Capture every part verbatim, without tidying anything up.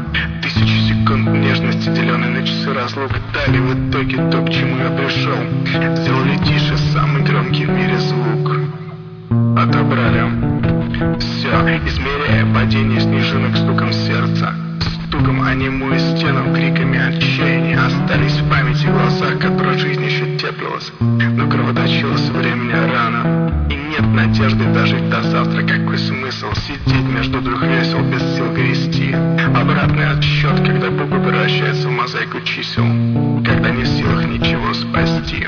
Тысячи секунд нежности, деленные на часы разлук, дали в итоге то, к чему я пришел. Сделали тише самый громкий в мире звук. Отобрали все, измеряя падение снежинок стуком сердца, стуком о немую стену, криками отчаяния. Остались в памяти глаза, в которых жизнь еще теплилась, но кровоточилась времени рано. И нет надежды дожить до завтра. Какой смысл сидеть между двух весел, без сил грести? Обратный отсчет, когда буквы превращаются в мозаику чисел, когда не в силах ничего спасти.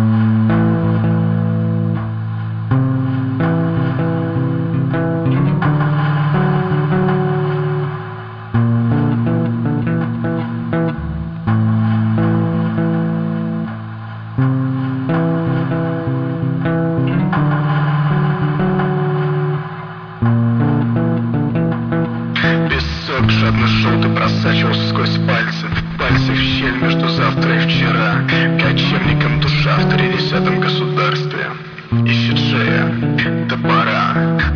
Песок жадно-желтый просачивался сквозь пальцы, пальцы в щель между завтра и вчера. Кочевником душа в тридесятом государстве ищет шея. Да пора,